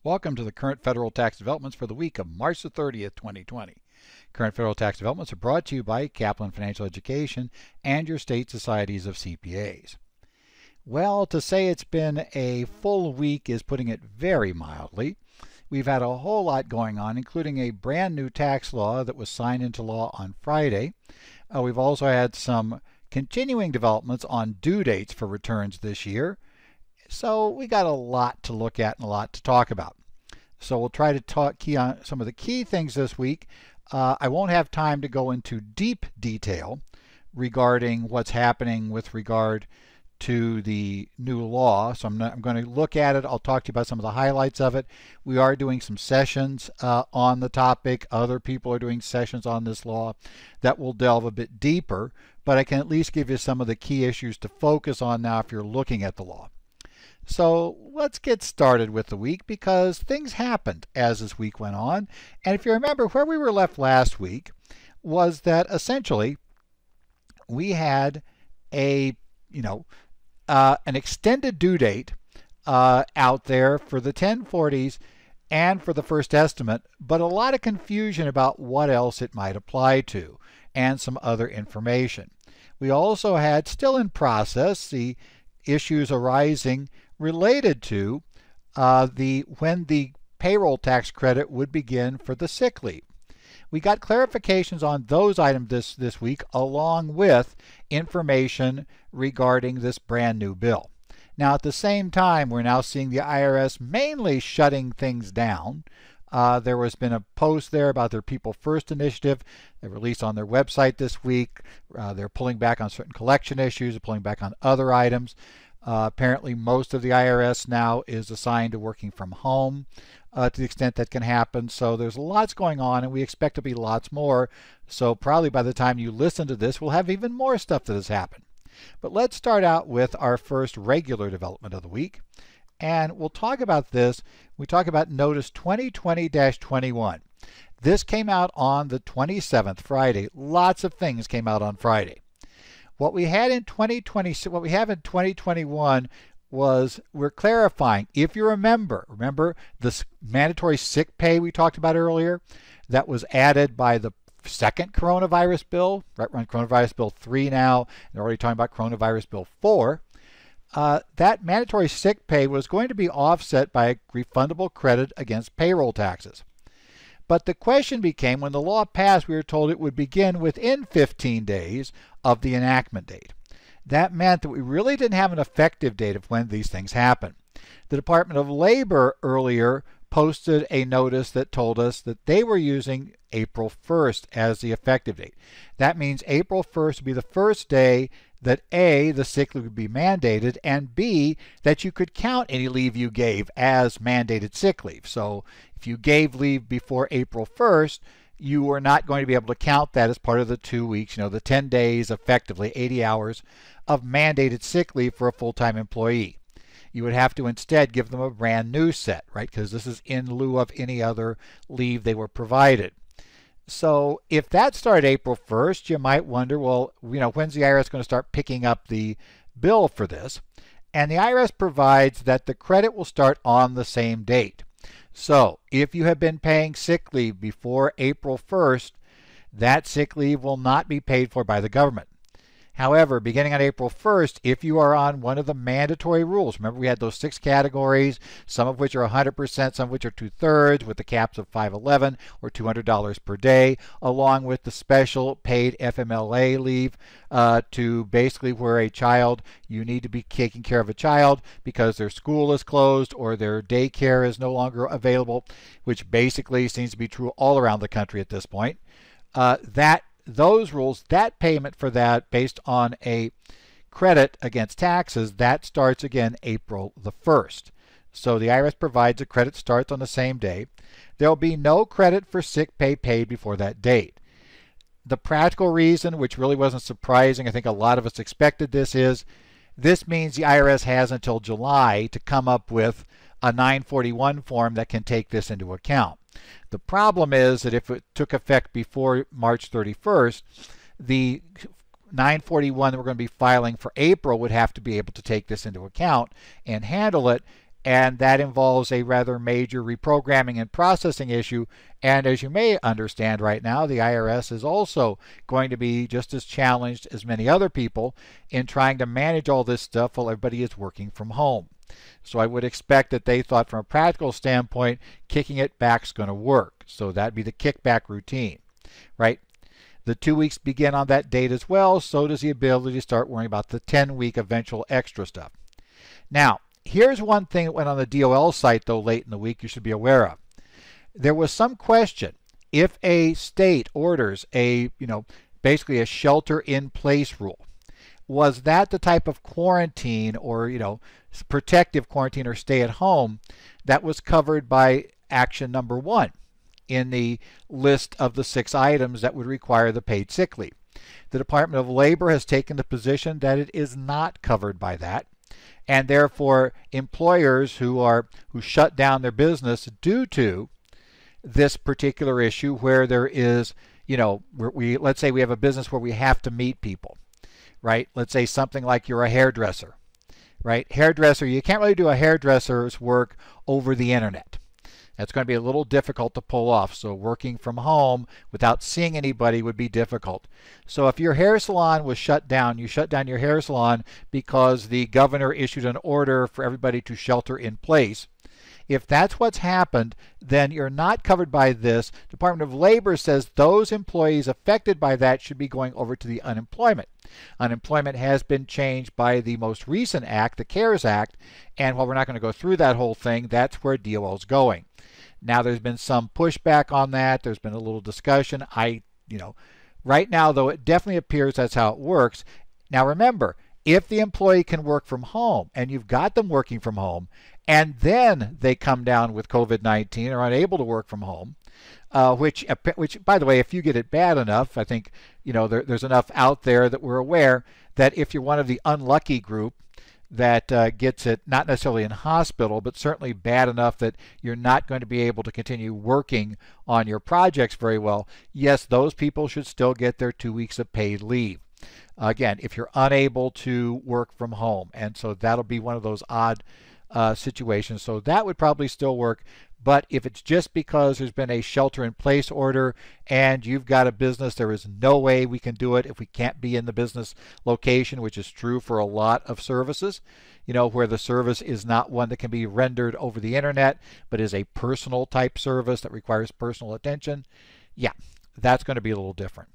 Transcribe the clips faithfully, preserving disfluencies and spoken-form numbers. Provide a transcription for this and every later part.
Welcome to the current federal tax developments for the week of March the thirtieth, twenty twenty. Current federal tax developments are brought to you by Kaplan Financial Education and your state societies of C P As. Well, to say it's been a full week is putting it very mildly. We've had a whole lot going on, including a brand new tax law that was signed into law on Friday. Uh, we've also had some continuing developments on due dates for returns this year. So we got a lot to look at and a lot to talk about. So we'll try to talk key on some of the key things this week. Uh, I won't have time to go into deep detail regarding what's happening with regard to the new law. So I'm, not, I'm going to look at it. I'll talk to you about some of the highlights of it. We are doing some sessions uh, on the topic. Other people are doing sessions on this law that will delve a bit deeper, but I can at least give you some of the key issues to focus on now if you're looking at the law. So let's get started with the week because things happened as this week went on. And if you remember, where we were left last week was that essentially we had a, you know, uh, an extended due date uh, out there for the ten forties and for the first estimate, but a lot of confusion about what else it might apply to and some other information. We also had, still in process, the issues arising related to uh, the when the payroll tax credit would begin for the sick leave. We got clarifications on those items this, this week, along with information regarding this brand new bill. Now, at the same time, we're now seeing the I R S mainly shutting things down. Uh, there has been a post there about their People First initiative. They released on their website this week. Uh, they're pulling back on certain collection issues, they're pulling back on other items. Uh, apparently, most of the I R S now is assigned to working from home uh, to the extent that can happen. So there's lots going on, and we expect to be lots more. So probably by the time you listen to this, we'll have even more stuff that has happened. But let's start out with our first regular development of the week. And we'll talk about this. We talk about Notice twenty twenty dash twenty-one. This came out on the twenty-seventh, Friday. Lots of things came out on Friday. What we had in twenty twenty, what we have in twenty twenty-one was we're clarifying. If you remember, remember this mandatory sick pay we talked about earlier that was added by the second coronavirus bill, right? We're on coronavirus bill three now. They're already talking about coronavirus bill four. Uh, that mandatory sick pay was going to be offset by a refundable credit against payroll taxes. But the question became, when the law passed, we were told it would begin within fifteen days of the enactment date. That meant that we really didn't have an effective date of when these things happen. The Department of Labor earlier posted a notice that told us that they were using April first as the effective date. That means April first would be the first day that A, the sick leave would be mandated, and B, that you could count any leave you gave as mandated sick leave. So if you gave leave before April first, you were not going to be able to count that as part of the two weeks, you know, the ten days, effectively eighty hours of mandated sick leave for a full-time employee. You would have to instead give them a brand new set, right? Because this is in lieu of any other leave they were provided. So if that started April first, you might wonder, well, you know, when's the I R S going to start picking up the bill for this? And the I R S provides that the credit will start on the same date. So if you have been paying sick leave before April first, that sick leave will not be paid for by the government. However, beginning on April first, if you are on one of the mandatory rules, remember we had those six categories, some of which are one hundred percent, some of which are two-thirds, with the caps of five eleven or two hundred dollars per day, along with the special paid F M L A leave uh, to basically where a child, you need to be taking care of a child because their school is closed or their daycare is no longer available, which basically seems to be true all around the country at this point. Uh, that Those rules, that payment for that based on a credit against taxes, that starts again April the first. So the I R S provides a credit starts on the same day. There will be no credit for sick pay paid before that date. The practical reason, which really wasn't surprising, I think a lot of us expected this, is this means the I R S has until July to come up with a nine forty-one form that can take this into account. The problem is that if it took effect before March thirty-first, the nine forty-one that we're going to be filing for April would have to be able to take this into account and handle it. and that involves a rather major reprogramming and processing issue. And as you may understand right now, the I R S is also going to be just as challenged as many other people in trying to manage all this stuff while everybody is working from home. So I would expect that they thought from a practical standpoint, kicking it back is going to work. So that'd be the kickback routine, right? The two weeks begin on that date as well, so does the ability to start worrying about the ten-week eventual extra stuff. Now, here's one thing that went on the D O L site, though, late in the week you should be aware of. There was some question if a state orders a, you know, basically a shelter-in-place rule. Was that the type of quarantine or, you know, protective quarantine or stay at home that was covered by action number one in the list of the six items that would require the paid sick leave? The Department of Labor has taken the position that it is not covered by that, and therefore employers who are who shut down their business due to this particular issue, where there is, you know, where we let's say we have a business where we have to meet people, right? Let's say something like you're a hairdresser, right? Hairdresser, you can't really do a hairdresser's work over the internet. That's going to be a little difficult to pull off. So working from home without seeing anybody would be difficult. So if your hair salon was shut down, you shut down your hair salon because the governor issued an order for everybody to shelter in place. If that's what's happened, then you're not covered by this. Department of Labor says those employees affected by that should be going over to the unemployment. Unemployment has been changed by the most recent act, the CARES Act, and while we're not going to go through that whole thing, that's where D O L is going. Now, there's been some pushback on that. There's been a little discussion. I, you know, right now, though, it definitely appears that's how it works. Now, remember, if the employee can work from home and you've got them working from home and then they come down with COVID nineteen or unable to work from home, uh, which, which, by the way, if you get it bad enough, I think, you know, there, there's enough out there that we're aware that if you're one of the unlucky group that uh, gets it not necessarily in hospital, but certainly bad enough that you're not going to be able to continue working on your projects very well, yes, those people should still get their two weeks of paid leave. Again, if you're unable to work from home, and so that'll be one of those odd uh, situations. So that would probably still work. But if it's just because there's been a shelter-in-place order and you've got a business, there is no way we can do it if we can't be in the business location, which is true for a lot of services, you know, where the service is not one that can be rendered over the internet, but is a personal type service that requires personal attention. Yeah, that's going to be a little different.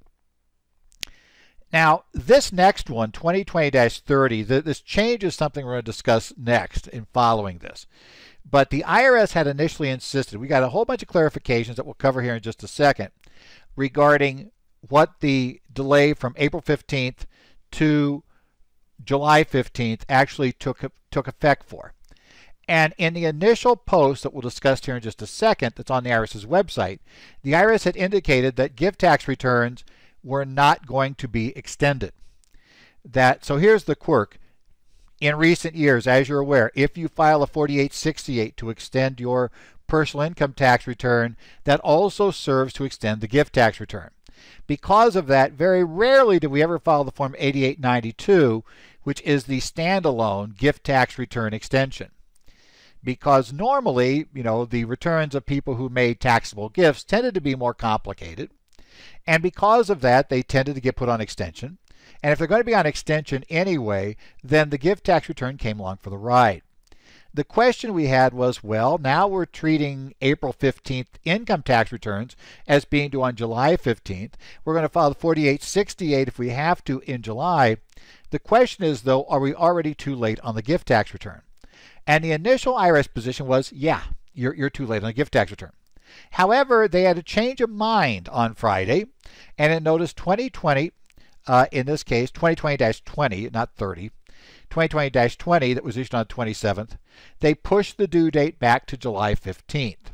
Now, this next one, twenty twenty dash thirty, this change is something we're going to discuss next in following this. But the I R S had initially insisted, we got a whole bunch of clarifications that we'll cover here in just a second, regarding what the delay from April fifteenth to July fifteenth actually took, took effect for. And in the initial post that we'll discuss here in just a second that's on the IRS's website, the I R S had indicated that gift tax returns were not going to be extended. That, so here's the quirk. In recent years, as you're aware, if you file a forty-eight sixty-eight to extend your personal income tax return, that also serves to extend the gift tax return. Because of that, very rarely do we ever file the Form eighty-eight ninety-two, which is the standalone gift tax return extension. Because normally, you know, the returns of people who made taxable gifts tended to be more complicated. And because of that, they tended to get put on extension. And if they're going to be on extension anyway, then the gift tax return came along for the ride. The question we had was, well, now we're treating April fifteenth income tax returns as being due on July fifteenth. We're going to file the forty-eight sixty-eight if we have to in July. The question is, though, are we already too late on the gift tax return? And the initial I R S position was, yeah, you're, you're too late on the gift tax return. However, they had a change of mind on Friday, and it noticed twenty twenty, uh, in this case, twenty twenty dash twenty, not thirty, twenty twenty dash twenty that was issued on the twenty-seventh, they pushed the due date back to July fifteenth.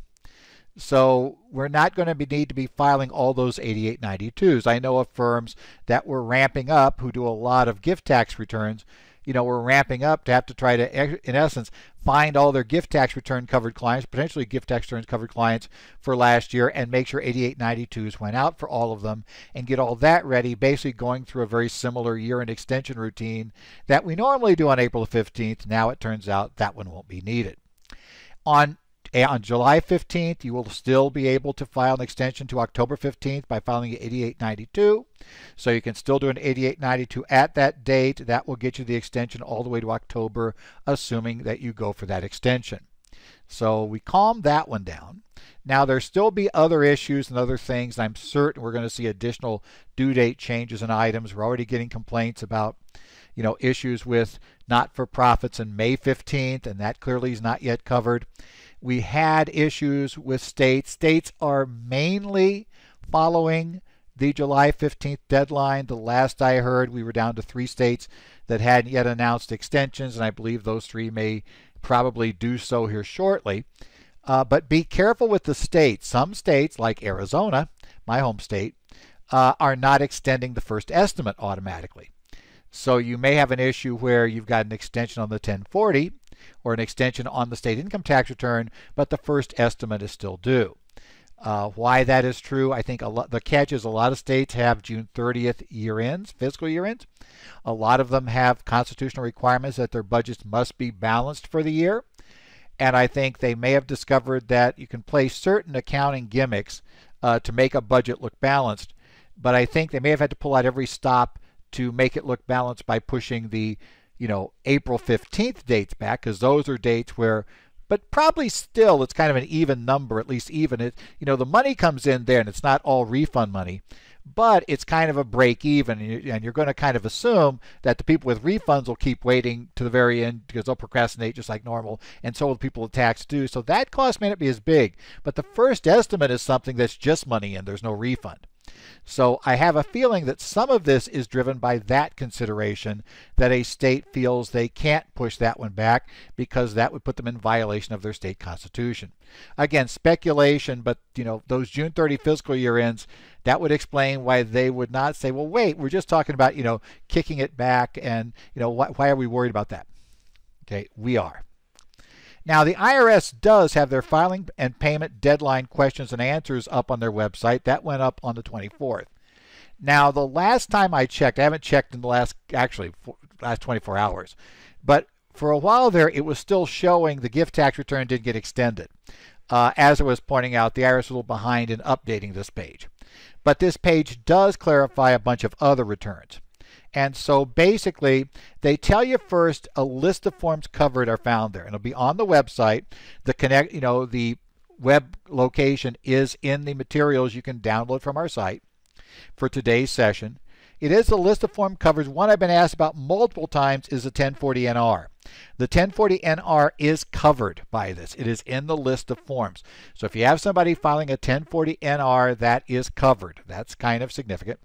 So we're not going to be, need to be filing all those eighty-eight ninety-twos. I know of firms that were ramping up who do a lot of gift tax returns. You know, we're ramping up to have to try to, in essence, find all their gift tax return covered clients, potentially gift tax returns covered clients for last year, and make sure eighty-eight ninety-twos went out for all of them and get all that ready, basically going through a very similar year-end extension routine that we normally do on April fifteenth. Now it turns out that one won't be needed. On On July fifteenth, you will still be able to file an extension to October fifteenth by filing an eighty-eight ninety-two. So you can still do an eighty-eight ninety-two at that date. That will get you the extension all the way to October, assuming that you go for that extension. So we calmed that one down. Now there'll still be other issues and other things. I'm certain we're going to see additional due date changes and items. We're already getting complaints about, you know, issues with not-for-profits on May fifteenth, and that clearly is not yet covered. We had issues with states. States are mainly following the July fifteenth deadline. The last I heard, we were down to three states that hadn't yet announced extensions, and I believe those three may probably do so here shortly. Uh, but be careful with the states. Some states, like Arizona, my home state, uh, are not extending the first estimate automatically. So you may have an issue where you've got an extension on the ten forty or an extension on the state income tax return, but the first estimate is still due. Uh, why that is true, I think a lot, the catch is a lot of states have June thirtieth year ends, fiscal year ends. A lot of them have constitutional requirements that their budgets must be balanced for the year. And I think they may have discovered that you can play certain accounting gimmicks uh, to make a budget look balanced. But I think they may have had to pull out every stop to make it look balanced by pushing the, you know, April fifteenth dates back, because those are dates where, but probably still it's kind of an even number, at least even. It, you know, the money comes in there and it's not all refund money, but it's kind of a break even, and you're going to kind of assume that the people with refunds will keep waiting to the very end because they'll procrastinate just like normal, and so will the people with tax do. So that cost may not be as big, but the first estimate is something that's just money in, there's no refund. So I have a feeling that some of this is driven by that consideration, that a state feels they can't push that one back because that would put them in violation of their state constitution. Again, speculation, but you know, those June thirtieth fiscal year ends, that would explain why they would not say, well, wait, we're just talking about, you know, kicking it back, and you know, why, why are we worried about that? Okay, we are. Now, the I R S does have their filing and payment deadline questions and answers up on their website. That went up on the twenty-fourth. Now, the last time I checked, I haven't checked in the last, actually, last twenty-four hours, but for a while there, it was still showing the gift tax return didn't get extended. Uh, as I was pointing out, the I R S was a little behind in updating this page. But this page does clarify a bunch of other returns. And so basically, they tell you first a list of forms covered are found there, and it'll be on the website. The connect, you know, the web location is in the materials you can download from our site for today's session. It is a list of form covers. One I've been asked about multiple times is the ten forty N R. The ten forty N R is covered by this. It is in the list of forms. So if you have somebody filing a ten forty N R, that is covered. That's kind of significant.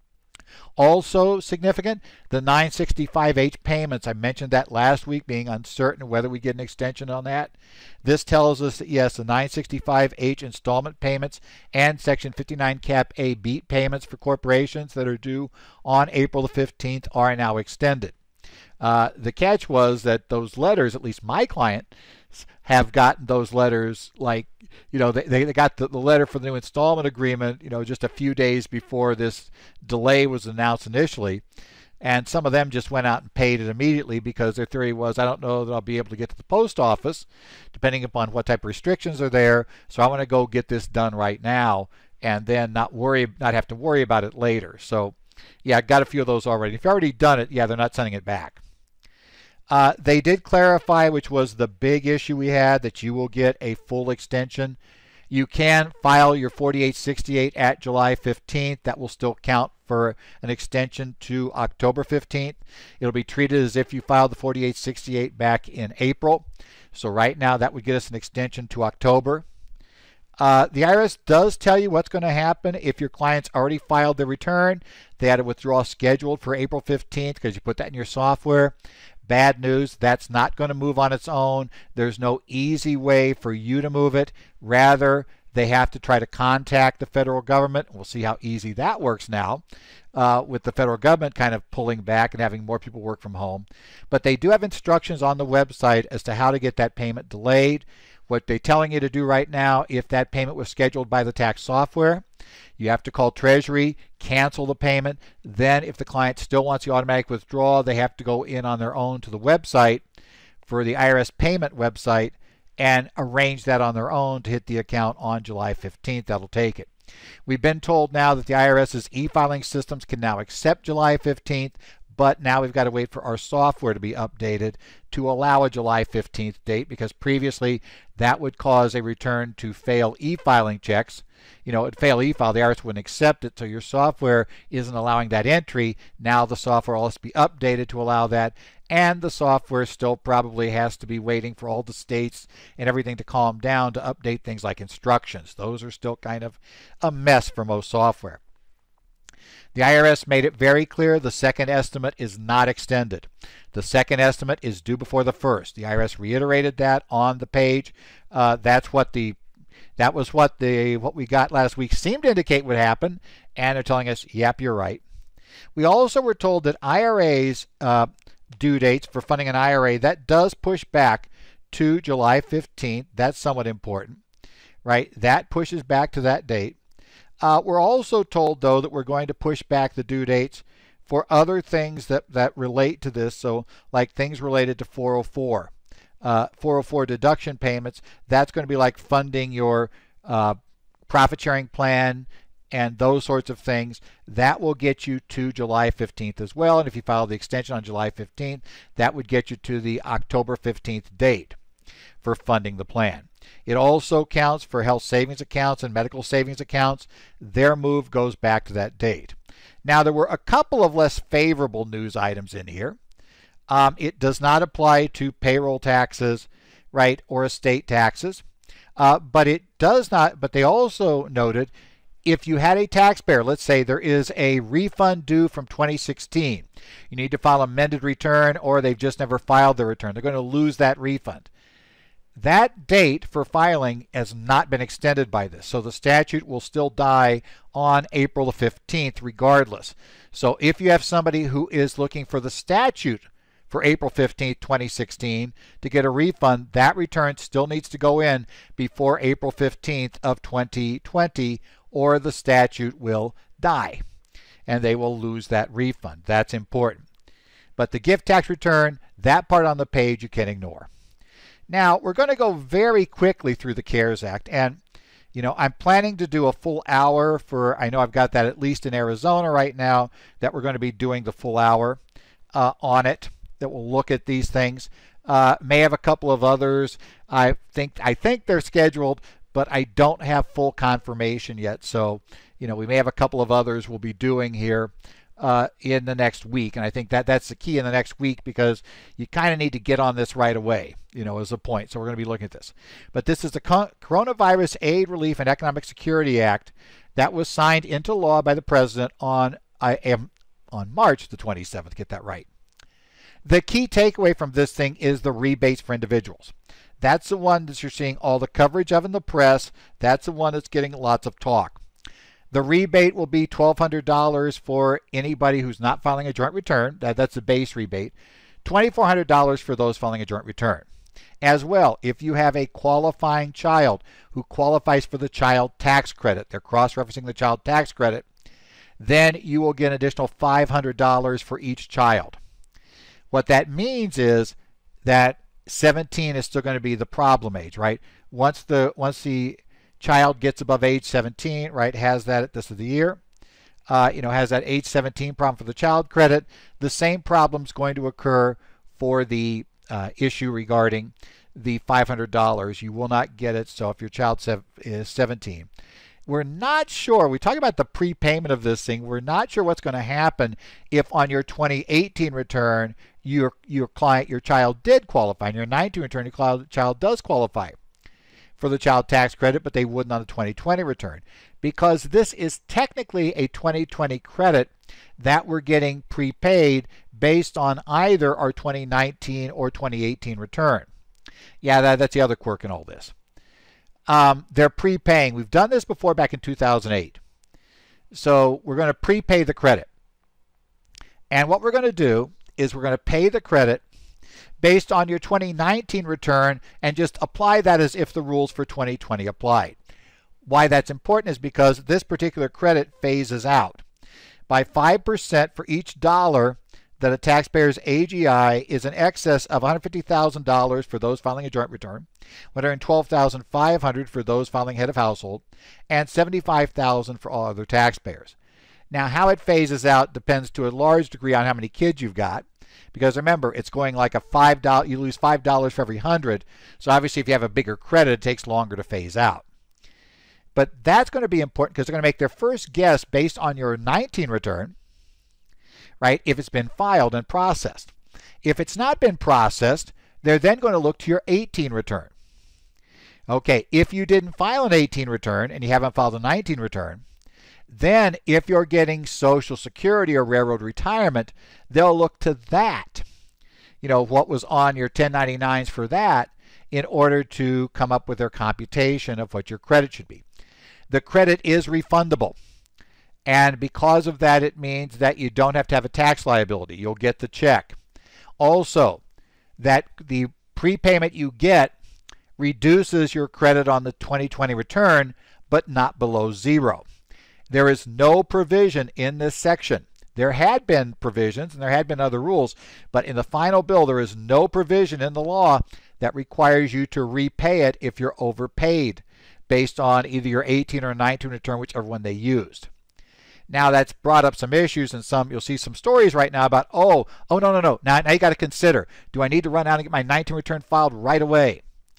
Also significant, the nine sixty-five H payments. I mentioned that last week, being uncertain whether we get an extension on that. This tells us that yes, the nine sixty-five H installment payments and Section fifty-nine Cap A BEAT payments for corporations that are due on April the fifteenth are now extended. Uh, the catch was that those letters, at least my client, have gotten those letters like, you know, they, they got the, the letter for the new installment agreement, you know, just a few days before this delay was announced initially. And some of them just went out and paid it immediately because their theory was, I don't know that I'll be able to get to the post office, depending upon what type of restrictions are there. So I want to go get this done right now and then not worry, not have to worry about it later. So yeah, I got a few of those already. If you've already done it, yeah, they're not sending it back. Uh, they did clarify, which was the big issue we had, that you will get a full extension. You can file your forty-eight sixty-eight at July fifteenth. That will still count for an extension to October fifteenth. It'll be treated as if you filed the forty-eight sixty-eight back in April. So right now that would get us an extension to October. Uh, the I R S does tell you what's going to happen if your client's already filed their return. They had a withdrawal scheduled for April fifteenth because you put that in your software. Bad news, that's not going to move on its own. There's no easy way for you to move it. Rather, they have to try to contact the federal government. We'll see how easy that works now, uh, with the federal government kind of pulling back and having more people work from home. But they do have instructions on the website as to how to get that payment delayed. What they're telling you to do right now, if that payment was scheduled by the tax software, you have to call Treasury, cancel the payment. Then if the client still wants the automatic withdrawal, they have to go in on their own to the website for the I R S payment website and arrange that on their own to hit the account on July fifteenth. That'll take it. We've been told now that the IRS's e-filing systems can now accept July fifteenth, but now we've got to wait for our software to be updated to allow a July fifteenth date, because previously that would cause a return to fail e-filing checks. You know, it'd fail e-file, the I R S wouldn't accept it, so your software isn't allowing that entry. Now the software will have to be updated to allow that, and the software still probably has to be waiting for all the states and everything to calm down to update things like instructions. Those are still kind of a mess for most software. The I R S made it very clear the second estimate is not extended. The second estimate is due before the first. The I R S reiterated that on the page. Uh, that's what the that was what the what we got last week seemed to indicate would happen, and they're telling us, yep, you're right. We also were told that I R A's uh, due dates for funding an I R A, that does push back to July fifteenth. That's somewhat important, right? That pushes back to that date. Uh, we're also told, though, that we're going to push back the due dates for other things that, that relate to this, so like things related to four oh four. Uh, four oh four deduction payments, that's going to be like funding your uh, profit sharing plan and those sorts of things. That will get you to July fifteenth as well, and if you file the extension on July fifteenth, that would get you to the October fifteenth date for funding the plan. It also counts for health savings accounts and medical savings accounts. Their move goes back to that date. Now, there were a couple of less favorable news items in here. Um, it does not apply to payroll taxes, right, or estate taxes. Uh, but it does not, but they also noted if you had a taxpayer, let's say there is a refund due from twenty sixteen, you need to file an amended return, or they've just never filed their return. They're going to lose that refund. That date for filing has not been extended by this, so the statute will still die on April the fifteenth regardless. So if you have somebody who is looking for the statute for April fifteenth, twenty sixteen to get a refund, that return still needs to go in before April fifteenth of twenty twenty, or the statute will die and they will lose that refund. That's important. But the gift tax return, that part on the page you can ignore. Now, we're going to go very quickly through the CARES Act, and you know, I'm planning to do a full hour for, I know I've got that at least in Arizona right now, that we're going to be doing the full hour uh, on it, that will look at these things. Uh, may have a couple of others. I think I think they're scheduled, but I don't have full confirmation yet. So, you know, we may have a couple of others we'll be doing here uh, in the next week. And I think that that's the key in the next week, because you kind of need to get on this right away, you know, as a point. So we're going to be looking at this. But this is the Coronavirus Aid, Relief, and Economic Security Act that was signed into law by the President on, I am, on March the twenty-seventh. Get that right. The key takeaway from this thing is the rebates for individuals. That's the one that you're seeing all the coverage of in the press. That's the one that's getting lots of talk. The rebate will be twelve hundred dollars for anybody who's not filing a joint return. That, that's the base rebate. twenty-four hundred dollars for those filing a joint return. As well, if you have a qualifying child who qualifies for the child tax credit, they're cross-referencing the child tax credit, then you will get an additional five hundred dollars for each child. What that means is that seventeen is still going to be the problem age, right? Once the once the child gets above age seventeen, right, has that at this of the year, uh, you know, has that age seventeen problem for the child credit, the same problem is going to occur for the uh, issue regarding the five hundred dollars. You will not get it. So if your child is seventeen. We're not sure, we talk about the prepayment of this thing, we're not sure what's going to happen if on your twenty eighteen return your your client, your child did qualify. On your nineteen return, your child does qualify for the child tax credit, but they wouldn't on the twenty twenty return. Because this is technically a twenty twenty credit that we're getting prepaid based on either our twenty nineteen or twenty eighteen return. Yeah, that, that's the other quirk in all this. Um, they're prepaying. We've done this before back in two thousand eight. So we're going to prepay the credit. And what we're going to do is we're going to pay the credit based on your twenty nineteen return and just apply that as if the rules for twenty twenty applied. Why that's important is because this particular credit phases out. By five percent for each dollar that a taxpayer's A G I is in excess of one hundred fifty thousand dollars for those filing a joint return, one hundred twelve thousand five hundred dollars for those filing head of household, and seventy-five thousand dollars for all other taxpayers. Now, how it phases out depends to a large degree on how many kids you've got, because remember, it's going like a five dollars, you lose five dollars for every one hundred, so obviously if you have a bigger credit, it takes longer to phase out. But that's going to be important because they're going to make their first guess based on your nineteen return, right, if it's been filed and processed. If it's not been processed, they're then going to look to your eighteen return. Okay, if you didn't file an eighteen return and you haven't filed a nineteen return, then if you're getting Social Security or railroad retirement, they'll look to that, you know, what was on your ten ninety-nines for that, in order to come up with their computation of what your credit should be. The credit is refundable. And because of that, it means that you don't have to have a tax liability. You'll get the check. Also, that the prepayment you get reduces your credit on the twenty twenty return, but not below zero. There is no provision in this section. There had been provisions and there had been other rules, but in the final bill, there is no provision in the law that requires you to repay it if you're overpaid based on either your eighteen or nineteen return, whichever one they used. Now, that's brought up some issues, and some you'll see some stories right now about, oh, oh, no, no, no. Now, now you got to consider, do I need to run out and get my nineteen return filed right away?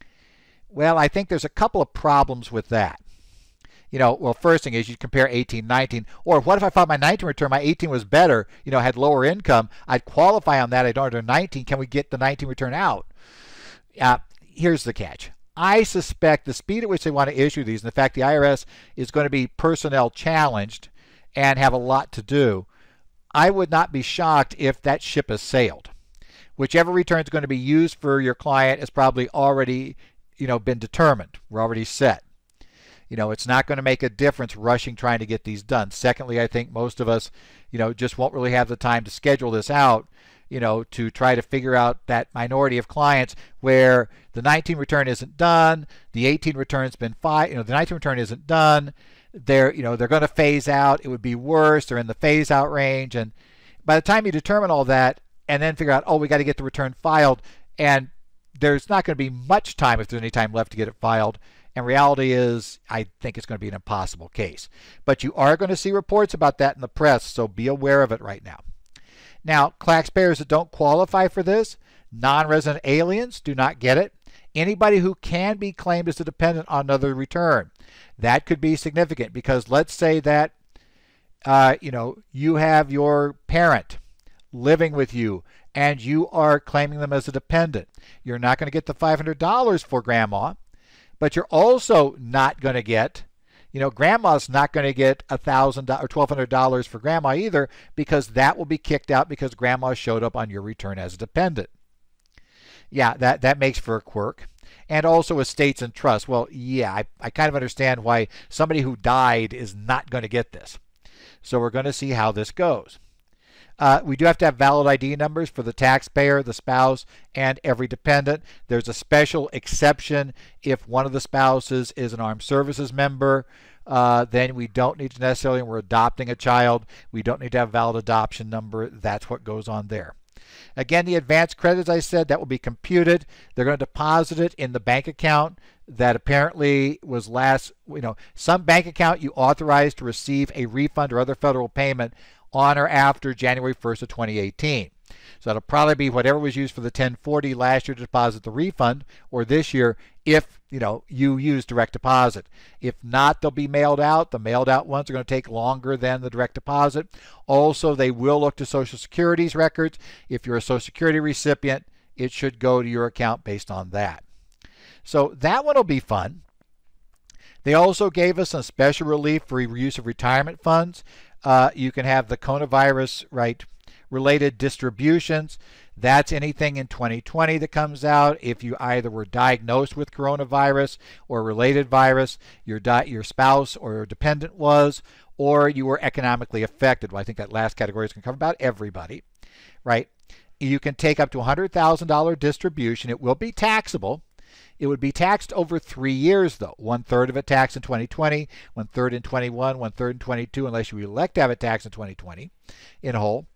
Well, I think there's a couple of problems with that. You know, well, first thing is you compare eighteen, nineteen, or what if I filed my nineteen return, my eighteen was better, you know, had lower income, I'd qualify on that, I don't have nineteen, can we get the nineteen return out? Uh, here's the catch. I suspect the speed at which they want to issue these, and the fact the I R S is going to be personnel challenged and have a lot to do, I would not be shocked if that ship has sailed. Whichever return is going to be used for your client is probably already, you know, been determined. We're already set. You know, it's not going to make a difference rushing trying to get these done. Secondly, I think most of us, you know, just won't really have the time to schedule this out, you know, to try to figure out that minority of clients where the nineteen return isn't done, the eighteen return's been filed, you know, the nineteen return isn't done. They're, you know, they're going to phase out. It would be worse. They're in the phase out range. And by the time you determine all that and then figure out, oh, we got to get the return filed, and there's not going to be much time if there's any time left to get it filed. And reality is, I think it's going to be an impossible case. But you are going to see reports about that in the press, so be aware of it right now. Now, taxpayers that don't qualify for this, non-resident aliens do not get it. Anybody who can be claimed as a dependent on another return. That could be significant because let's say that uh, you know, you have your parent living with you and you are claiming them as a dependent. You're not going to get the five hundred dollars for grandma, but you're also not going to get, you know, grandma's not going to get one thousand dollars or twelve hundred dollars for grandma either, because that will be kicked out because grandma showed up on your return as a dependent. Yeah, that, that makes for a quirk. And also estates and trusts. Well, yeah, I, I kind of understand why somebody who died is not going to get this. So we're going to see how this goes. Uh, we do have to have valid I D numbers for the taxpayer, the spouse, and every dependent. There's a special exception if one of the spouses is an armed services member. Uh, then we don't need to necessarily, when we're adopting a child, we don't need to have a valid adoption number. That's what goes on there. Again, the advance credit, as I said, that will be computed. They're going to deposit it in the bank account that apparently was last, you know, some bank account you authorized to receive a refund or other federal payment on or after January first of twenty eighteen. So that'll probably be whatever was used for the ten forty last year to deposit the refund, or this year if, you know, you use direct deposit. If not, they'll be mailed out. The mailed out ones are going to take longer than the direct deposit. Also, they will look to Social Security's records. If you're a Social Security recipient, it should go to your account based on that. So that one will be fun. They also gave us some special relief for use of retirement funds. Uh, you can have the coronavirus, right, related distributions. That's anything in twenty twenty that comes out. If you either were diagnosed with coronavirus or related virus, your, di your spouse or your dependent was, or you were economically affected. Well, I think that last category is going to cover about everybody, right? You can take up to one hundred thousand dollar distribution. It will be taxable. It would be taxed over three years, though. One third of it taxed in twenty twenty, one third in twenty-one, one third in twenty-two, unless you elect to have it taxed in twenty twenty in whole.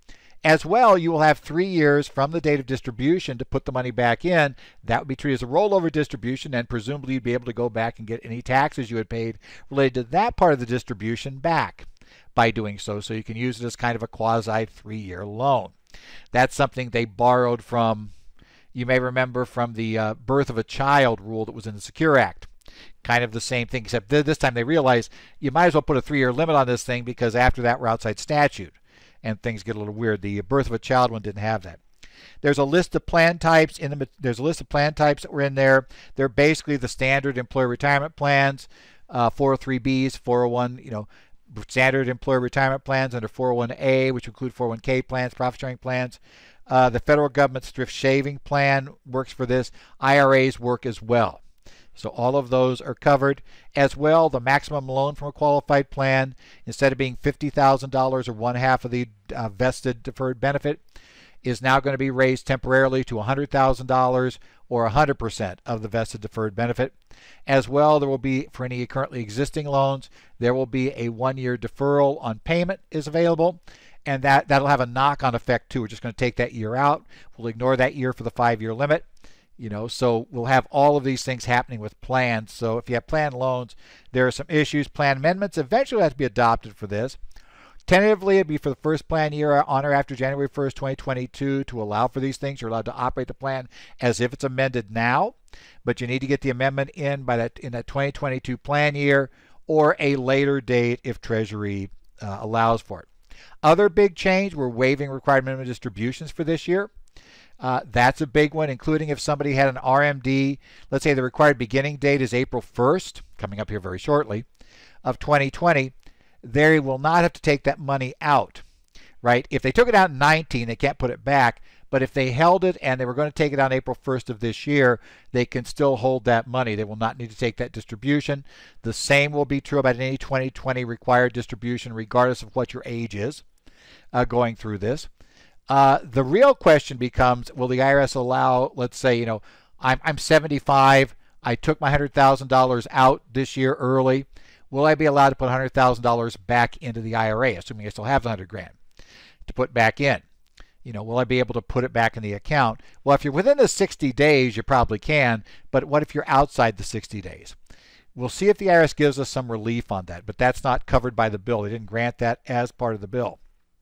As well, you will have three years from the date of distribution to put the money back in. That would be treated as a rollover distribution, and presumably you'd be able to go back and get any taxes you had paid related to that part of the distribution back by doing so. So you can use it as kind of a quasi three-year loan. That's something they borrowed from, you may remember, from the uh, birth of a child rule that was in the Secure Act. Kind of the same thing, except this time they realized you might as well put a three-year limit on this thing, because after that we're outside statute and things get a little weird. The birth of a child one didn't have that. There's a list of plan types in the there's a list of plan types that were in there. They're basically the standard employer retirement plans, uh, four oh three B's, four oh one, you know, standard employer retirement plans under four oh one A, which include four oh one K plans, profit sharing plans. Uh, the federal government's thrift saving plan works for this. I R As work as well. So all of those are covered. As well, the maximum loan from a qualified plan, instead of being fifty thousand dollars or one half of the uh, vested deferred benefit, is now going to be raised temporarily to one hundred thousand dollars or one hundred percent of the vested deferred benefit. As well, there will be, for any currently existing loans, there will be a one-year deferral on payment is available, and that, that'll have a knock-on effect too. We're just going to take that year out. We'll ignore that year for the five-year limit. You know, so we'll have all of these things happening with plans. So if you have plan loans, there are some issues. Plan amendments eventually have to be adopted for this. Tentatively, it'd be for the first plan year on or after January first, twenty twenty-two to allow for these things. You're allowed to operate the plan as if it's amended now, but you need to get the amendment in by that in that twenty twenty-two plan year or a later date if Treasury uh, allows for it. Other big change, we're waiving required minimum distributions for this year. Uh, that's a big one, including if somebody had an R M D, let's say the required beginning date is April first, coming up here very shortly, of twenty twenty, they will not have to take that money out, right? If they took it out in nineteen, they can't put it back, but if they held it and they were going to take it out April first of this year, they can still hold that money. They will not need to take that distribution. The same will be true about any twenty twenty required distribution, regardless of what your age is uh, going through this. Uh, the real question becomes, will the I R S allow, let's say, you know, I'm, I'm seventy-five, I took my one hundred thousand dollars out this year early. Will I be allowed to put one hundred thousand dollars back into the I R A, assuming I still have the one hundred grand to put back in? You know, will I be able to put it back in the account? Well, if you're within the sixty days, you probably can, but what if you're outside the sixty days? We'll see if the I R S gives us some relief on that, but that's not covered by the bill. They didn't grant that as part of the bill.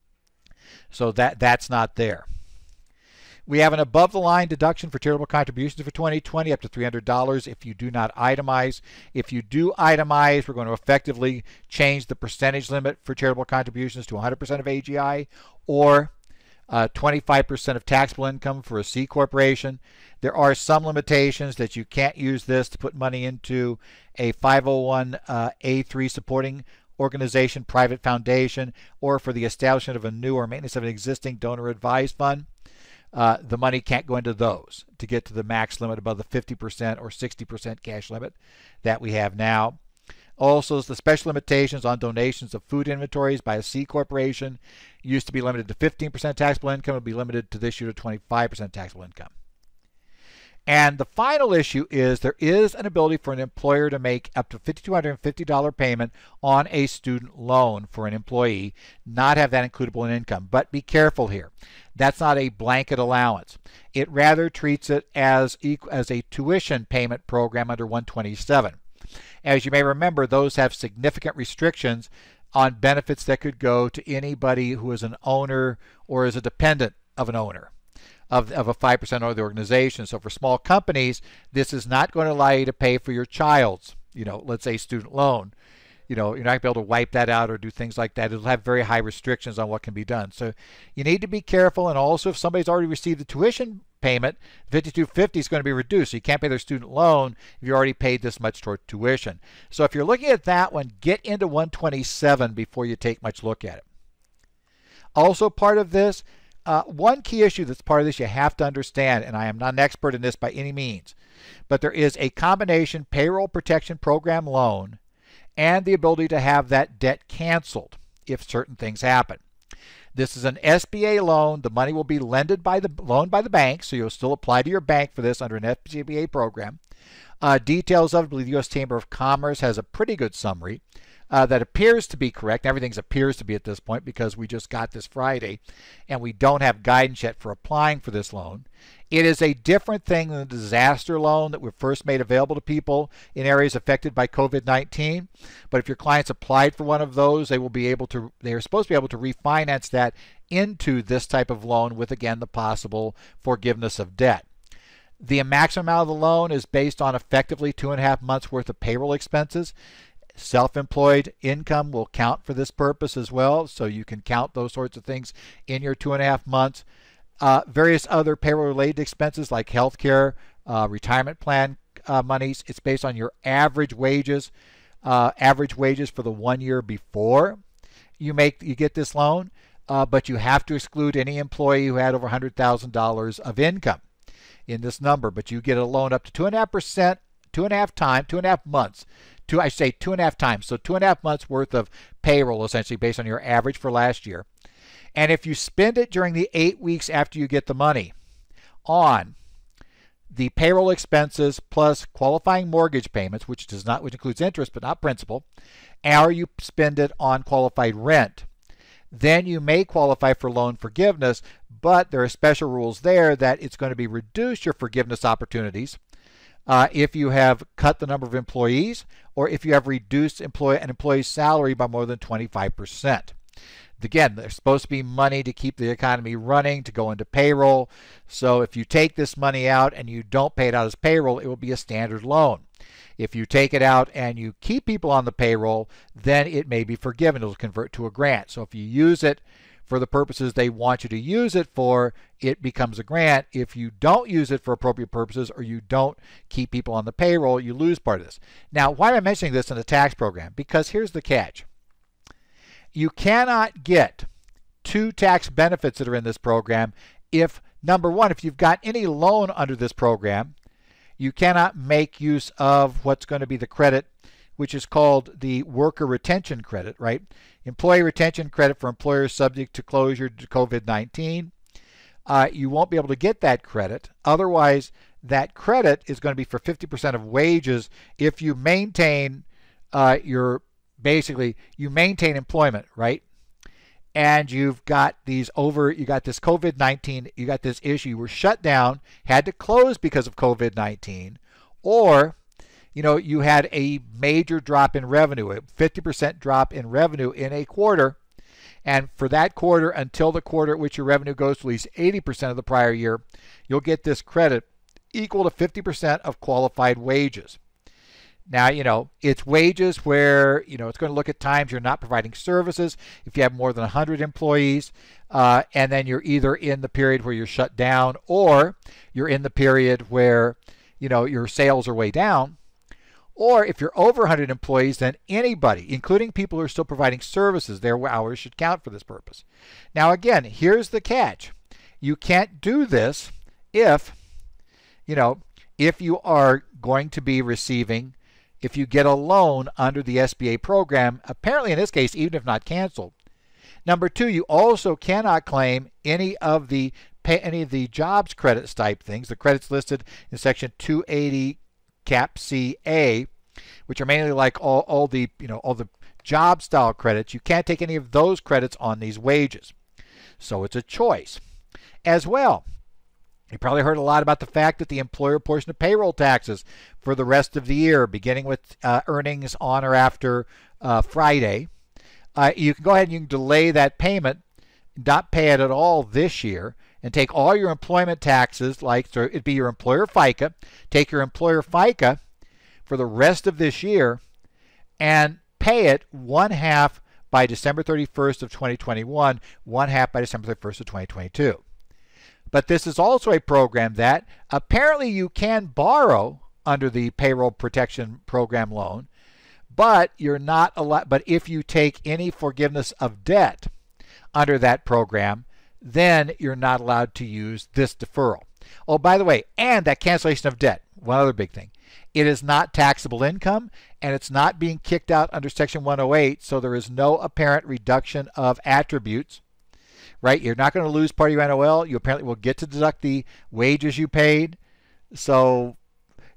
So that that's not there. We have an above-the-line deduction for charitable contributions for twenty twenty up to three hundred dollars if you do not itemize. If you do itemize, we're going to effectively change the percentage limit for charitable contributions to one hundred percent of A G I or uh, twenty-five percent of taxable income for a C corporation. There are some limitations that you can't use this to put money into a five oh one A three supporting organization, private foundation, or for the establishment of a new or maintenance of an existing donor advised fund. Uh, the money can't go into those to get to the max limit above the fifty percent or sixty percent cash limit that we have now. Also, the special limitations on donations of food inventories by a C corporation used to be limited to fifteen percent taxable income, will be limited to this year to twenty-five percent taxable income. And the final issue is there is an ability for an employer to make up to five thousand two hundred fifty dollars payment on a student loan for an employee, not have that includable in income. But be careful here. That's not a blanket allowance. It rather treats it as, as a tuition payment program under one twenty-seven. As you may remember, those have significant restrictions on benefits that could go to anybody who is an owner or is a dependent of an owner of, of a five percent of the organization. So for small companies, this is not going to allow you to pay for your child's, you know, let's say student loan. You know, you're not going to be able to wipe that out or do things like that. It'll have very high restrictions on what can be done. So you need to be careful. And also, if somebody's already received the tuition payment, fifty-two fifty is going to be reduced. So you can't pay their student loan if you already paid this much toward tuition. So if you're looking at that one, get into one twenty-seven before you take much look at it. Also part of this, uh, one key issue that's part of this you have to understand, and I am not an expert in this by any means, but there is a combination payroll protection program loan and the ability to have that debt canceled if certain things happen. This is an S B A loan. The money will be lended by the loaned by the bank, so you'll still apply to your bank for this under an S B A program. Uh, details of it, I believe the U S Chamber of Commerce has a pretty good summary uh, that appears to be correct. Everything appears to be at this point because we just got this Friday and we don't have guidance yet for applying for this loan. It is a different thing than the disaster loan that we first made available to people in areas affected by COVID nineteen. But if your clients applied for one of those, they will be able to, they are supposed to be able to refinance that into this type of loan with, again, the possible forgiveness of debt. The maximum amount of the loan is based on effectively two and a half months worth of payroll expenses. Self-employed income will count for this purpose as well, so you can count those sorts of things in your two and a half months. Uh, various other payroll-related expenses like health care, uh, retirement plan uh, monies, it's based on your average wages, uh, average wages for the one year before you make you get this loan, uh, but you have to exclude any employee who had over one hundred thousand dollars of income in this number. But you get a loan up to two and a half percent, two and a half time, two and a half months. Two, I say two and a half times, so two and a half months worth of payroll essentially based on your average for last year. And if you spend it during the eight weeks after you get the money on the payroll expenses plus qualifying mortgage payments, which does not, which includes interest but not principal, or you spend it on qualified rent, then you may qualify for loan forgiveness, but there are special rules there that it's going to be reduce your forgiveness opportunities uh, if you have cut the number of employees or if you have reduced employee an employee's salary by more than twenty-five percent. Again, there's supposed to be money to keep the economy running, to go into payroll. So if you take this money out and you don't pay it out as payroll, it will be a standard loan. If you take it out and you keep people on the payroll, then it may be forgiven. It will convert to a grant. So if you use it for the purposes they want you to use it for, it becomes a grant. If you don't use it for appropriate purposes or you don't keep people on the payroll, you lose part of this. Now, why am I mentioning this in a tax program? Because here's the catch. You cannot get two tax benefits that are in this program if, number one, if you've got any loan under this program, you cannot make use of what's going to be the credit, which is called the worker retention credit, right? Employee retention credit for employers subject to closure to COVID nineteen. Uh, you won't be able to get that credit. Otherwise, that credit is going to be for fifty percent of wages if you maintain uh, your Basically, you maintain employment, right? And you've got these over, you got this COVID nineteen, you got this issue, you were shut down, had to close because of COVID nineteen, or, you know, you had a major drop in revenue, a fifty percent drop in revenue in a quarter, and for that quarter, until the quarter at which your revenue goes to at least eighty percent of the prior year, you'll get this credit equal to fifty percent of qualified wages. Now, you know, it's wages where, you know, it's going to look at times you're not providing services if you have more than one hundred employees, uh, and then you're either in the period where you're shut down or you're in the period where, you know, your sales are way down. Or if you're over one hundred employees, then anybody, including people who are still providing services, their hours should count for this purpose. Now, again, here's the catch. You can't do this if, you know, if you are going to be receiving if you get a loan under the S B A program, apparently in this case, even if not canceled. Number two, you also cannot claim any of the pay, any of the jobs credits type things, the credits listed in Section two eighty Cap C A, which are mainly like all, all the you know all the job style credits. You can't take any of those credits on these wages. So it's a choice. As well, you probably heard a lot about the fact that the employer portion of payroll taxes for the rest of the year, beginning with uh, earnings on or after uh, Friday, uh, you can go ahead and you can delay that payment, not pay it at all this year, and take all your employment taxes, like so it'd be your employer FICA, take your employer FICA for the rest of this year, and pay it one half by December thirty-first of twenty twenty-one, one half by December thirty-first of twenty twenty-two. But this is also a program that apparently you can borrow under the Payroll Protection Program loan, but you're not allowed. But if you take any forgiveness of debt under that program, then you're not allowed to use this deferral. Oh, by the way, and that cancellation of debt, one other big thing. It is not taxable income, and it's not being kicked out under Section one oh eight, so there is no apparent reduction of attributes. Right? You're not going to lose part of your N O L. You apparently will get to deduct the wages you paid. So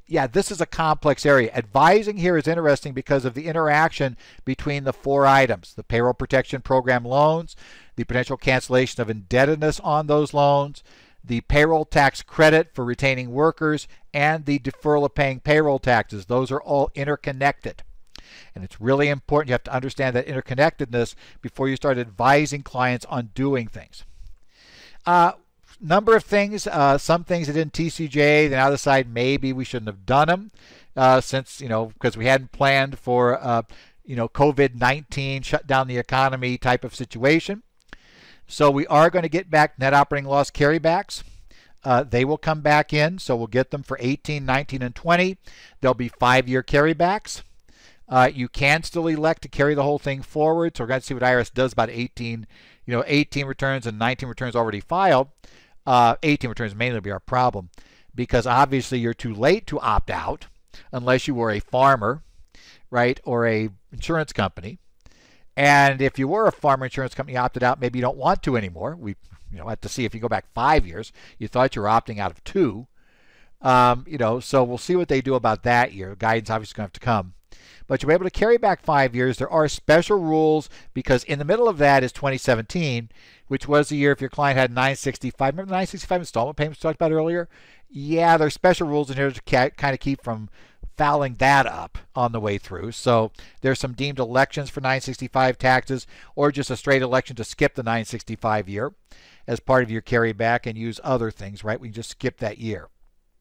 yeah, this is a complex area. Advising here is interesting because of the interaction between the four items: the payroll protection program loans, the potential cancellation of indebtedness on those loans, the payroll tax credit for retaining workers, and the deferral of paying payroll taxes. Those are all interconnected. And it's really important you have to understand that interconnectedness before you start advising clients on doing things. Uh, number of things, uh, some things that in T C J, then I decide maybe we shouldn't have done them uh, since, you know, because we hadn't planned for, uh, you know, COVID nineteen, shut down the economy type of situation. So we are going to get back net operating loss carrybacks. Uh, they will come back in, so we'll get them for eighteen, nineteen, and twenty. There'll be five-year carrybacks. Uh, you can still elect to carry the whole thing forward, so we're going to see what I R S does about eighteen, you know, eighteen returns and nineteen returns already filed. Uh, eighteen returns mainly will be our problem because obviously you're too late to opt out unless you were a farmer, right, or a insurance company. And if you were a farmer insurance company opted out, maybe you don't want to anymore. We, you know, have to see if you go back five years. You thought you were opting out of two. Um, you know, so we'll see what they do about that year. Guidance obviously is going to have to come. But you'll be able to carry back five years. There are special rules because in the middle of that is twenty seventeen, which was the year if your client had nine sixty-five. Remember the nine sixty-five installment payments we talked about earlier? Yeah, there's special rules in here to kind of keep from fouling that up on the way through. So there's some deemed elections for nine sixty-five taxes or just a straight election to skip the nine sixty-five year as part of your carryback and use other things, right? We can just skip that year.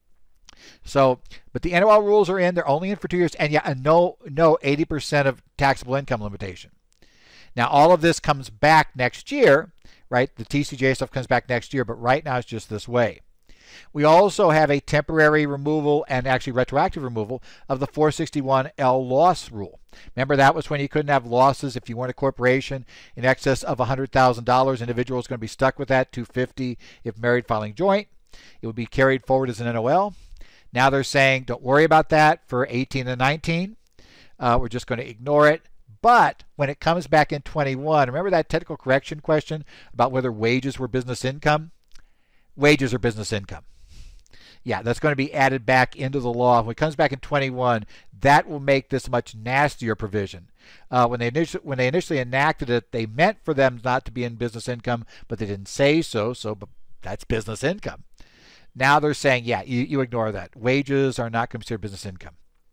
So, but the N O L rules are in. They're only in for two years. And yeah, a no, no eighty percent of taxable income limitation. Now, all of this comes back next year, right? The T C J stuff comes back next year, but right now it's just this way. We also have a temporary removal and actually retroactive removal of the four sixty-one L loss rule. Remember, that was when you couldn't have losses if you weren't a corporation in excess of one hundred thousand dollars. Individual is going to be stuck with that, two hundred fifty thousand dollars if married filing joint. It would be carried forward as an N O L. Now they're saying don't worry about that for eighteen and nineteen. Uh, we're just going to ignore it. But when it comes back in twenty-one, remember that technical correction question about whether wages were business income? Wages are business income. Yeah, that's going to be added back into the law. When it comes back in twenty-one, that will make this a much nastier provision. Uh, when they initially, when they initially enacted it, they meant for them not to be in business income, but they didn't say so. So but that's business income. Now they're saying, yeah, you, you ignore that. Wages are not considered business income.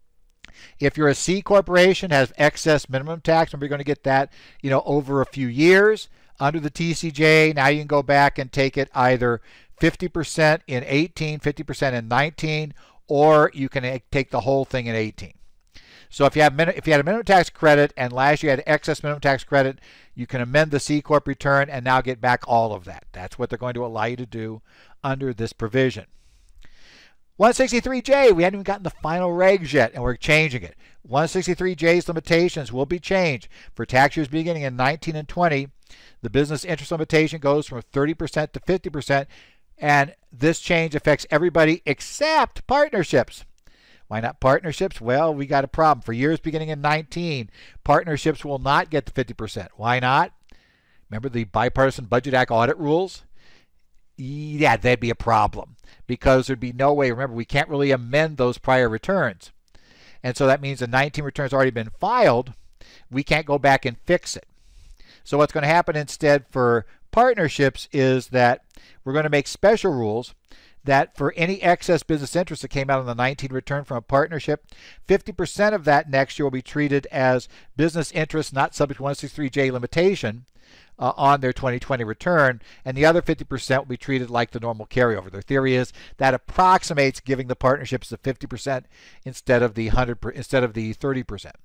If you're a C corporation, has excess minimum tax, and we're going to get that, you know, over a few years under the T C J. Now you can go back and take it either fifty percent in eighteen, fifty percent in nineteen, or you can take the whole thing in eighteen. So if you have if you had a minimum tax credit and last year you had excess minimum tax credit, you can amend the C Corp return and now get back all of that. That's what they're going to allow you to do under this provision. one sixty-three J, we hadn't even gotten the final regs yet, and we're changing it. one sixty-three J's limitations will be changed for tax years beginning in nineteen and twenty. The business interest limitation goes from thirty percent to fifty percent, and this change affects everybody except partnerships. Why not partnerships? Well, we got a problem. For years beginning in nineteen, partnerships will not get the fifty percent. Why not? Remember the Bipartisan Budget Act audit rules? Yeah, that'd be a problem because there'd be no way. Remember, we can't really amend those prior returns. And so that means the nineteen return's already been filed. We can't go back and fix it. So what's going to happen instead for partnerships is that we're going to make special rules that for any excess business interest that came out on the nineteen return from a partnership, fifty percent of that next year will be treated as business interest not subject to one sixty-three J limitation uh, on their twenty twenty return, and the other fifty percent will be treated like the normal carryover. Their theory is that approximates giving the partnerships the fifty percent instead of the one hundred per, instead of the thirty percent.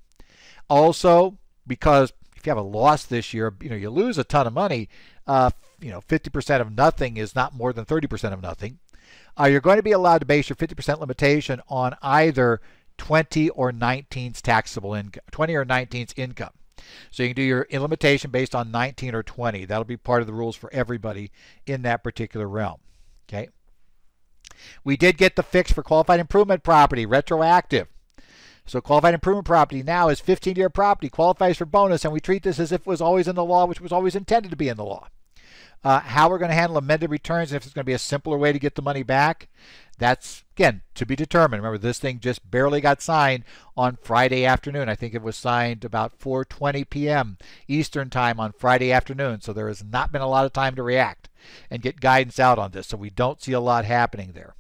Also, because if you have a loss this year, you know, you lose a ton of money, uh, you know, fifty percent of nothing is not more than thirty percent of nothing. Uh, you're going to be allowed to base your fifty percent limitation on either twenty or nineteen's taxable income, twenty or nineteen's income. So you can do your limitation based on nineteen or twenty. That'll be part of the rules for everybody in that particular realm. Okay. We did get the fix for qualified improvement property, retroactive. So qualified improvement property now is fifteen-year property, qualifies for bonus, and we treat this as if it was always in the law, which was always intended to be in the law. Uh, how we're going to handle amended returns, if it's going to be a simpler way to get the money back, that's, again, to be determined. Remember, this thing just barely got signed on Friday afternoon. I think it was signed about four twenty p m Eastern time on Friday afternoon, so there has not been a lot of time to react and get guidance out on this, so we don't see a lot happening there.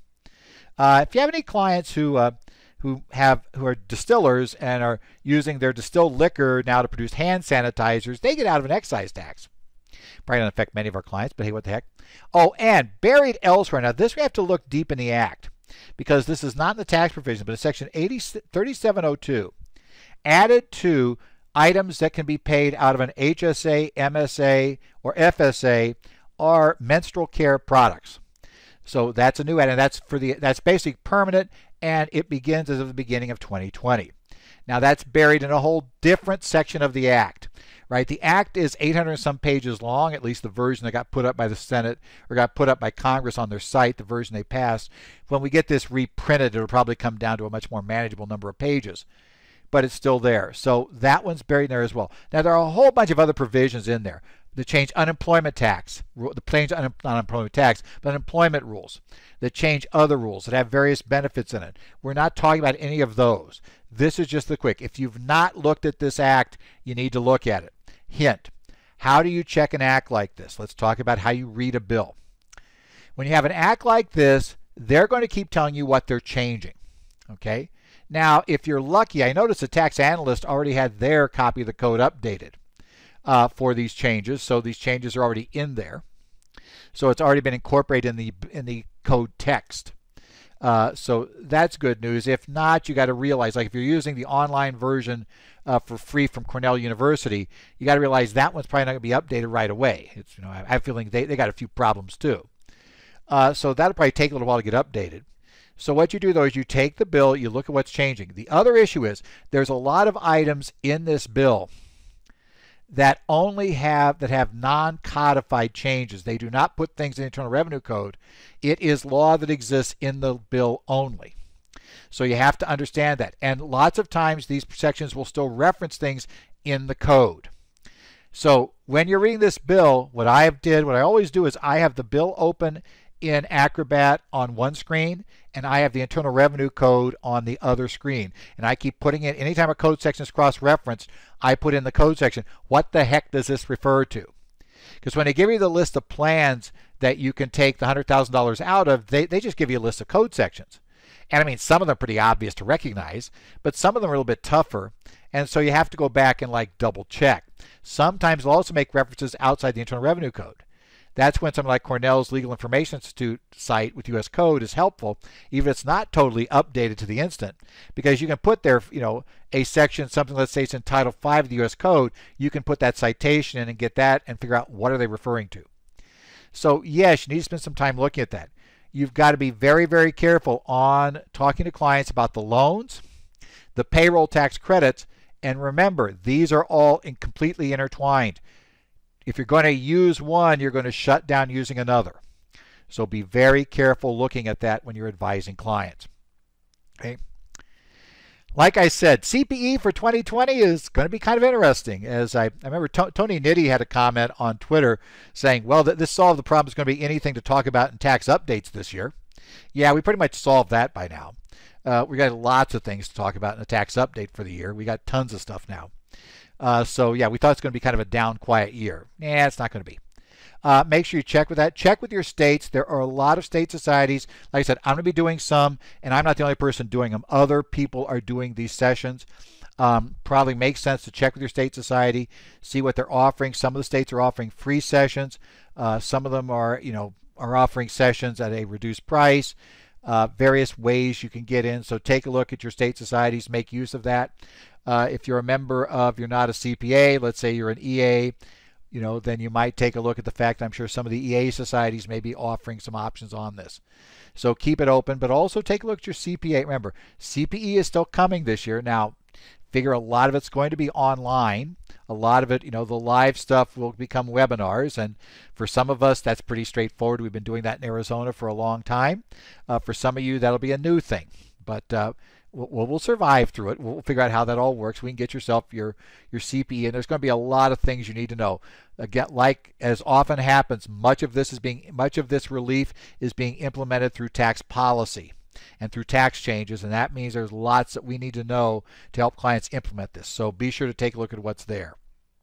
Uh, if you have any clients who uh, who have who are distillers and are using their distilled liquor now to produce hand sanitizers, they get out of an excise tax. Probably doesn't affect many of our clients, but hey, what the heck. Oh, and buried elsewhere. Now, this we have to look deep in the Act, because this is not in the tax provision, but in Section thirty-seven oh two, added to items that can be paid out of an H S A, M S A, or F S A are menstrual care products. So that's a new add, and that's for the that's basically permanent, and it begins as of the beginning of twenty twenty. Now, that's buried in a whole different section of the Act. Right, the Act is eight hundred and some pages long, at least the version that got put up by the Senate or got put up by Congress on their site, the version they passed. When we get this reprinted, it'll probably come down to a much more manageable number of pages, but it's still there. So that one's buried in there as well. Now, there are a whole bunch of other provisions in there. The change unemployment tax, the change un, not unemployment tax, but unemployment rules, that change other rules that have various benefits in it. We're not talking about any of those. This is just the quick. If you've not looked at this Act, you need to look at it. Hint, how do you check an Act like this? Let's talk about how you read a bill. When you have an Act like this, they're going to keep telling you what they're changing. Okay? Now, if you're lucky, I noticed the tax analyst already had their copy of the code updated uh, for these changes, so these changes are already in there. So it's already been incorporated in the in the code text. Uh, so that's good news. If not, you got to realize, like if you're using the online version uh, for free from Cornell University, you got to realize that one's probably not going to be updated right away. It's, you know, I, I have a feeling they, they got a few problems too. Uh, so that'll probably take a little while to get updated. So what you do though is you take the bill, you look at what's changing. The other issue is there's a lot of items in this bill that only have that have non-codified changes. They do not put things in the Internal Revenue Code. It is law that exists in the bill only. So you have to understand that. And lots of times these sections will still reference things in the code. So when you're reading this bill, what I did, what I always do is I have the bill open in Acrobat on one screen, and I have the Internal Revenue Code on the other screen. And I keep putting in, anytime a code section is cross-referenced, I put in the code section, what the heck does this refer to? Because when they give you the list of plans that you can take the one hundred thousand dollars out of, they, they just give you a list of code sections. And I mean, some of them are pretty obvious to recognize, but some of them are a little bit tougher. And so you have to go back and like double check. Sometimes they'll also make references outside the Internal Revenue Code. That's when something like Cornell's Legal Information Institute site with U S Code is helpful, even if it's not totally updated to the instant, because you can put there, you know, a section, something, let's say it's in Title five of the U S Code, you can put that citation in and get that and figure out what are they referring to. So yes, you need to spend some time looking at that. You've got to be very, very careful on talking to clients about the loans, the payroll tax credits, and remember, these are all in completely intertwined. If you're going to use one, you're going to shut down using another. So be very careful looking at that when you're advising clients. Okay. Like I said, C P E for twenty twenty is going to be kind of interesting. As I, I remember T- Tony Nitty had a comment on Twitter saying, well, th- this solved the problem is going to be anything to talk about in tax updates this year. Yeah, we pretty much solved that by now. Uh, we got lots of things to talk about in the tax update for the year. We got tons of stuff now. Uh, so yeah, we thought it's going to be kind of a down, quiet year. Yeah, it's not going to be. Uh, make sure you check with that. Check with your states. There are a lot of state societies. Like I said, I'm going to be doing some, and I'm not the only person doing them. Other people are doing these sessions. Um, probably makes sense to check with your state society, see what they're offering. Some of the states are offering free sessions. Uh, some of them are, you know, are offering sessions at a reduced price. Uh, various ways you can get in. So take a look at your state societies. Make use of that. Uh, if you're a member of, you're not a C P A, let's say you're an E A, you know, then you might take a look at the fact I'm sure some of the E A societies may be offering some options on this. So keep it open, but also take a look at your C P A. Remember, C P E is still coming this year. Now, figure a lot of it's going to be online. A lot of it, you know, the live stuff will become webinars. And for some of us, that's pretty straightforward. We've been doing that in Arizona for a long time. Uh, for some of you, that'll be a new thing. But uh, We'll, we'll survive through it. We'll figure out how that all works. We can get yourself your your C P E, and there's going to be a lot of things you need to know. Again, like as often happens, much of this is being much of this relief is being implemented through tax policy and through tax changes, and that means there's lots that we need to know to help clients implement this. So be sure to take a look at what's there.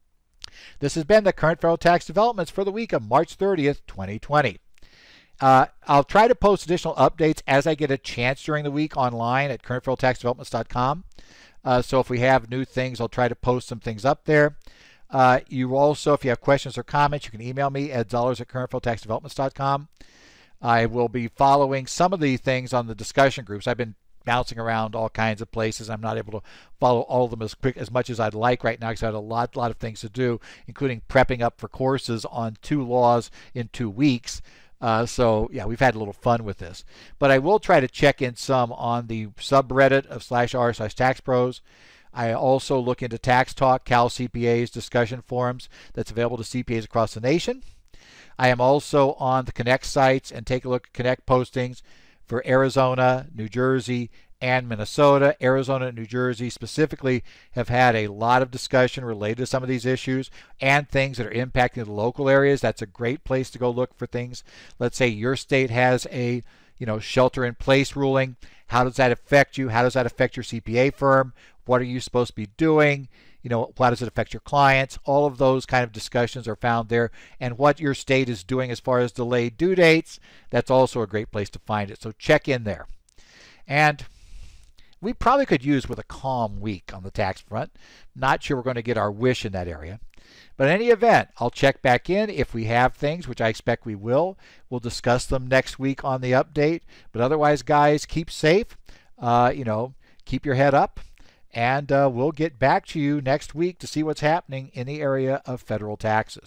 This has been the current federal tax developments for the week of March thirtieth, twenty twenty. Uh, I'll try to post additional updates as I get a chance during the week online at current federal tax developments dot com. Uh, so if we have new things, I'll try to post some things up there. Uh, you also, if you have questions or comments, you can email me at zollers at current federal tax developments dot com. I will be following some of the things on the discussion groups. I've been bouncing around all kinds of places. I'm not able to follow all of them as quick as much as I'd like right now because I had a lot, lot of things to do, including prepping up for courses on two laws in two weeks. Uh, so yeah, we've had a little fun with this, but I will try to check in some on the subreddit of slash r slash tax pros. I also look into Tax Talk, Cal C P A's discussion forums that's available to C P As across the nation. I am also on the Connect sites and take a look at Connect postings for Arizona, New Jersey, and Minnesota. Arizona and New Jersey specifically have had a lot of discussion related to some of these issues and things that are impacting the local areas. That's a great place to go look for things. Let's say your state has a you know shelter-in-place ruling. How does that affect you? How does that affect your C P A firm? What are you supposed to be doing? You know, how does it affect your clients? All of those kind of discussions are found there. And what your state is doing as far as delayed due dates, that's also a great place to find it. So check in there. And we probably could use with a calm week on the tax front. Not sure we're going to get our wish in that area. But in any event, I'll check back in if we have things, which I expect we will. We'll discuss them next week on the update. But otherwise, guys, keep safe. Uh, you know, keep your head up. And uh, we'll get back to you next week to see what's happening in the area of federal taxes.